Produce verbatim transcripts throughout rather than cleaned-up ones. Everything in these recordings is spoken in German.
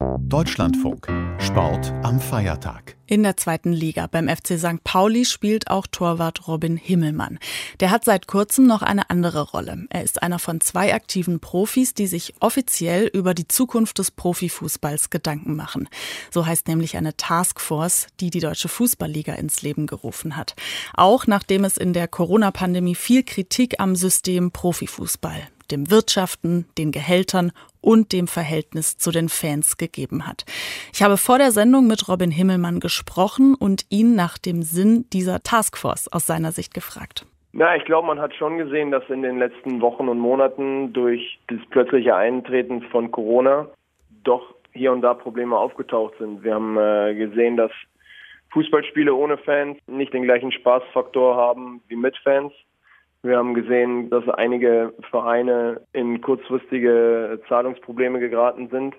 Deutschlandfunk. Sport am Feiertag. In der zweiten Liga beim F C Sankt Pauli spielt auch Torwart Robin Himmelmann. Der hat seit kurzem noch eine andere Rolle. Er ist einer von zwei aktiven Profis, die sich offiziell über die Zukunft des Profifußballs Gedanken machen. So heißt nämlich eine Taskforce, die die Deutsche Fußballliga ins Leben gerufen hat. Auch nachdem es in der Corona-Pandemie viel Kritik am System Profifußball, dem Wirtschaften, den Gehältern und dem Verhältnis zu den Fans gegeben hat. Ich habe vor der Sendung mit Robin Himmelmann gesprochen und ihn nach dem Sinn dieser Taskforce aus seiner Sicht gefragt. Na, ich glaube, man hat schon gesehen, dass in den letzten Wochen und Monaten durch das plötzliche Eintreten von Corona doch hier und da Probleme aufgetaucht sind. Wir haben äh, gesehen, dass Fußballspiele ohne Fans nicht den gleichen Spaßfaktor haben wie mit Fans. Wir haben gesehen, dass einige Vereine in kurzfristige Zahlungsprobleme geraten sind.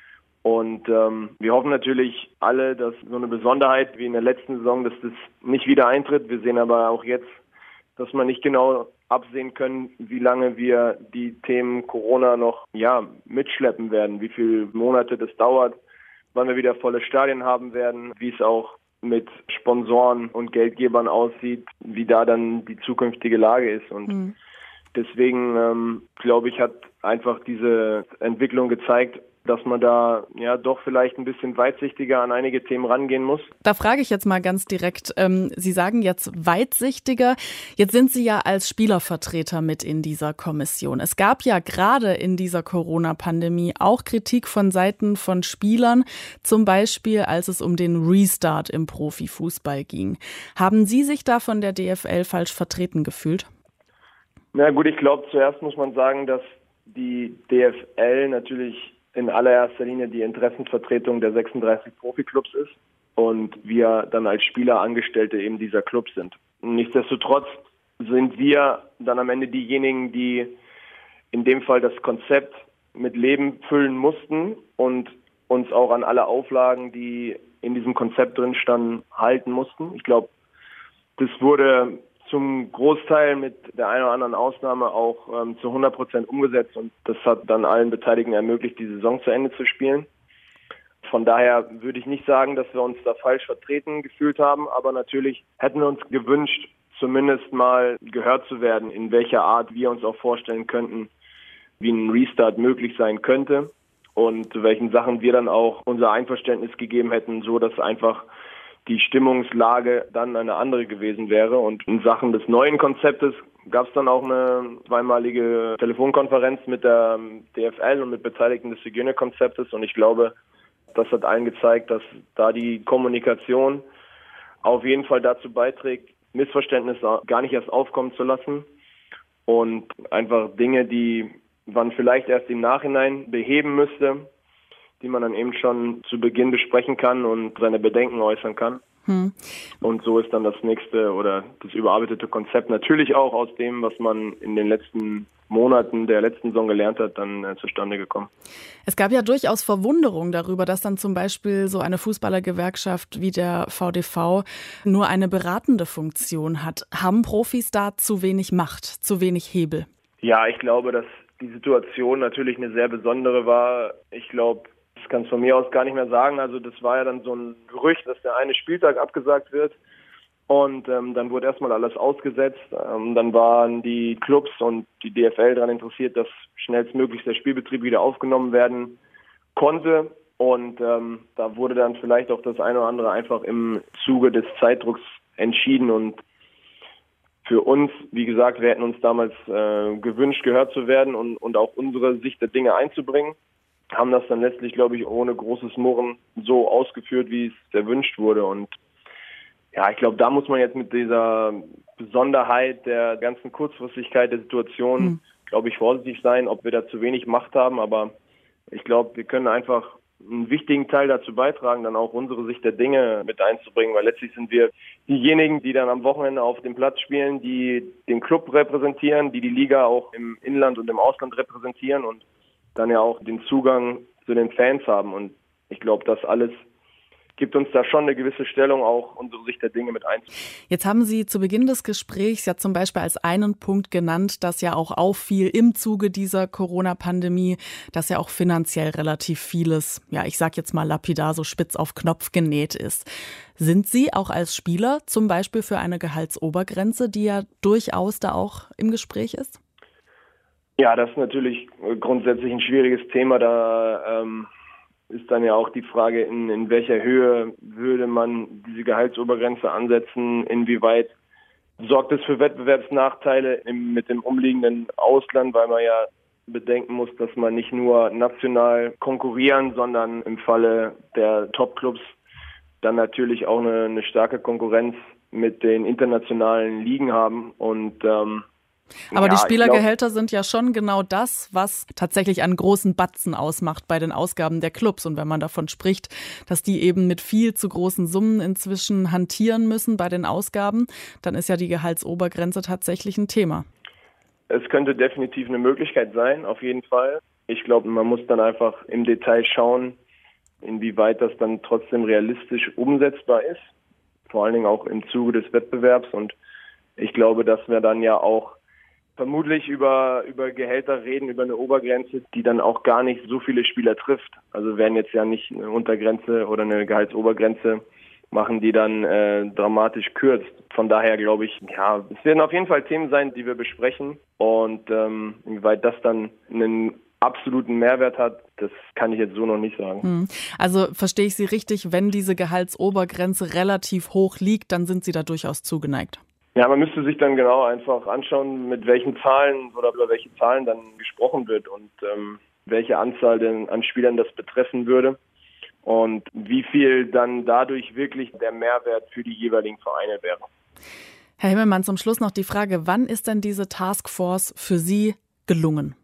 Und ähm, wir hoffen natürlich alle, dass so eine Besonderheit wie in der letzten Saison, dass das nicht wieder eintritt. Wir sehen aber auch jetzt, dass man nicht genau absehen können, wie lange wir die Themen Corona noch ja mitschleppen werden, wie viele Monate das dauert, wann wir wieder volle Stadien haben werden, wie es auch mit Sponsoren und Geldgebern aussieht, wie da dann die zukünftige Lage ist. Und mhm. deswegen, ähm, glaube ich, hat einfach diese Entwicklung gezeigt, dass man da ja doch vielleicht ein bisschen weitsichtiger an einige Themen rangehen muss. Da frage ich jetzt mal ganz direkt, ähm, Sie sagen jetzt weitsichtiger. Jetzt sind Sie ja als Spielervertreter mit in dieser Kommission. Es gab ja gerade in dieser Corona-Pandemie auch Kritik von Seiten von Spielern, zum Beispiel als es um den Restart im Profifußball ging. Haben Sie sich da von der D F L falsch vertreten gefühlt? Na gut, ich glaube, zuerst muss man sagen, dass die D F L natürlich in allererster Linie die Interessenvertretung der sechsunddreißig Profiklubs ist und wir dann als Spieler Angestellte eben dieser Clubs sind. Nichtsdestotrotz sind wir dann am Ende diejenigen, die in dem Fall das Konzept mit Leben füllen mussten und uns auch an alle Auflagen, die in diesem Konzept drin standen, halten mussten. Ich glaube, das wurde zum Großteil mit der einen oder anderen Ausnahme auch ähm, zu hundert Prozent umgesetzt und das hat dann allen Beteiligten ermöglicht, die Saison zu Ende zu spielen. Von daher würde ich nicht sagen, dass wir uns da falsch vertreten gefühlt haben, aber natürlich hätten wir uns gewünscht, zumindest mal gehört zu werden, in welcher Art wir uns auch vorstellen könnten, wie ein Restart möglich sein könnte und zu welchen Sachen wir dann auch unser Einverständnis gegeben hätten, so dass einfach die Stimmungslage dann eine andere gewesen wäre. Und in Sachen des neuen Konzeptes gab es dann auch eine zweimalige Telefonkonferenz mit der D F L und mit Beteiligten des Hygienekonzeptes. Und ich glaube, das hat allen gezeigt, dass da die Kommunikation auf jeden Fall dazu beiträgt, Missverständnisse gar nicht erst aufkommen zu lassen und einfach Dinge, die man vielleicht erst im Nachhinein beheben müsste, die man dann eben schon zu Beginn besprechen kann und seine Bedenken äußern kann. Hm. Und so ist dann das nächste oder das überarbeitete Konzept natürlich auch aus dem, was man in den letzten Monaten der letzten Saison gelernt hat, dann äh, zustande gekommen. Es gab ja durchaus Verwunderung darüber, dass dann zum Beispiel so eine Fußballergewerkschaft wie der V D V nur eine beratende Funktion hat. Haben Profis da zu wenig Macht, zu wenig Hebel? Ja, ich glaube, dass die Situation natürlich eine sehr besondere war. Ich glaube, ich kann es von mir aus gar nicht mehr sagen. Also das war ja dann so ein Gerücht, dass der eine Spieltag abgesagt wird. Und ähm, dann wurde erstmal alles ausgesetzt. Ähm, dann waren die Clubs und die D F L daran interessiert, dass schnellstmöglich der Spielbetrieb wieder aufgenommen werden konnte. Und ähm, da wurde dann vielleicht auch das eine oder andere einfach im Zuge des Zeitdrucks entschieden. Und für uns, wie gesagt, wir hätten uns damals äh, gewünscht, gehört zu werden und, und auch unsere Sicht der Dinge einzubringen. Haben das dann letztlich, glaube ich, ohne großes Murren so ausgeführt, wie es erwünscht wurde. Und ja, ich glaube, da muss man jetzt mit dieser Besonderheit der ganzen Kurzfristigkeit der Situation, mhm. glaube ich, vorsichtig sein, ob wir da zu wenig Macht haben. Aber ich glaube, wir können einfach einen wichtigen Teil dazu beitragen, dann auch unsere Sicht der Dinge mit einzubringen, weil letztlich sind wir diejenigen, die dann am Wochenende auf dem Platz spielen, die den Club repräsentieren, die die Liga auch im Inland und im Ausland repräsentieren und dann ja auch den Zugang zu den Fans haben. Und ich glaube, das alles gibt uns da schon eine gewisse Stellung, auch unsere Sicht der Dinge mit einzubauen. Jetzt haben Sie zu Beginn des Gesprächs ja zum Beispiel als einen Punkt genannt, dass ja auch auffiel im Zuge dieser Corona-Pandemie, dass ja auch finanziell relativ vieles, ja ich sag jetzt mal lapidar, so spitz auf Knopf genäht ist. Sind Sie auch als Spieler zum Beispiel für eine Gehaltsobergrenze, die ja durchaus da auch im Gespräch ist? Ja, das ist natürlich grundsätzlich ein schwieriges Thema, da ähm, ist dann ja auch die Frage, in, in welcher Höhe würde man diese Gehaltsobergrenze ansetzen, inwieweit sorgt es für Wettbewerbsnachteile im, mit dem umliegenden Ausland, weil man ja bedenken muss, dass man nicht nur national konkurrieren, sondern im Falle der Topclubs dann natürlich auch eine, eine starke Konkurrenz mit den internationalen Ligen haben und ähm, Aber ja, die Spielergehälter sind ja schon genau das, was tatsächlich einen großen Batzen ausmacht bei den Ausgaben der Clubs. Und wenn man davon spricht, dass die eben mit viel zu großen Summen inzwischen hantieren müssen bei den Ausgaben, dann ist ja die Gehaltsobergrenze tatsächlich ein Thema. Es könnte definitiv eine Möglichkeit sein, auf jeden Fall. Ich glaube, man muss dann einfach im Detail schauen, inwieweit das dann trotzdem realistisch umsetzbar ist. Vor allen Dingen auch im Zuge des Wettbewerbs. Und ich glaube, dass wir dann ja auch vermutlich über, über Gehälter reden, über eine Obergrenze, die dann auch gar nicht so viele Spieler trifft. Also werden jetzt ja nicht eine Untergrenze oder eine Gehaltsobergrenze machen, die dann äh, dramatisch kürzt. Von daher glaube ich, ja, es werden auf jeden Fall Themen sein, die wir besprechen. Und ähm, inwieweit das dann einen absoluten Mehrwert hat, das kann ich jetzt so noch nicht sagen. Also verstehe ich Sie richtig, wenn diese Gehaltsobergrenze relativ hoch liegt, dann sind Sie da durchaus zugeneigt? Ja, man müsste sich dann genau einfach anschauen, mit welchen Zahlen oder über welche Zahlen dann gesprochen wird und ähm, welche Anzahl denn an Spielern das betreffen würde und wie viel dann dadurch wirklich der Mehrwert für die jeweiligen Vereine wäre. Herr Himmelmann, zum Schluss noch die Frage, wann ist denn diese Taskforce für Sie gelungen?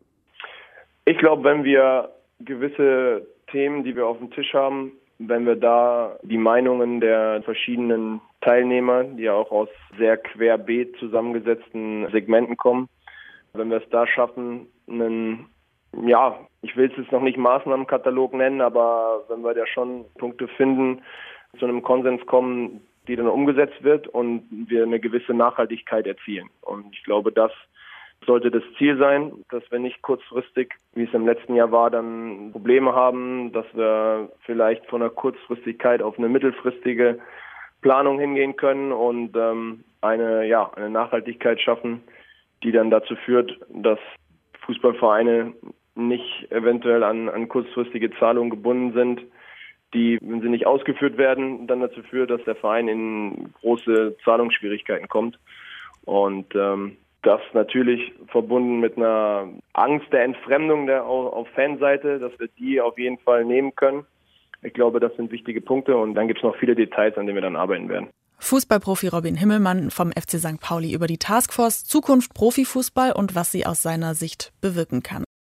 Ich glaube, wenn wir gewisse Themen, die wir auf dem Tisch haben, wenn wir da die Meinungen der verschiedenen Teilnehmer, die ja auch aus sehr querbeet zusammengesetzten Segmenten kommen, wenn wir es da schaffen, einen, ja, ich will es jetzt noch nicht Maßnahmenkatalog nennen, aber wenn wir da schon Punkte finden, zu einem Konsens kommen, die dann umgesetzt wird und wir eine gewisse Nachhaltigkeit erzielen. Und ich glaube, das sollte das Ziel sein, dass wir nicht kurzfristig, wie es im letzten Jahr war, dann Probleme haben, dass wir vielleicht von einer Kurzfristigkeit auf eine mittelfristige Planung hingehen können und ähm, eine, ja, eine Nachhaltigkeit schaffen, die dann dazu führt, dass Fußballvereine nicht eventuell an, an kurzfristige Zahlungen gebunden sind, die, wenn sie nicht ausgeführt werden, dann dazu führt, dass der Verein in große Zahlungsschwierigkeiten kommt. Und ähm, das natürlich verbunden mit einer Angst der Entfremdung der, auf Fanseite, dass wir die auf jeden Fall nehmen können. Ich glaube, das sind wichtige Punkte und dann gibt es noch viele Details, an denen wir dann arbeiten werden. Fußballprofi Robin Himmelmann vom F C Sankt Pauli über die Taskforce Zukunft Profifußball und was sie aus seiner Sicht bewirken kann.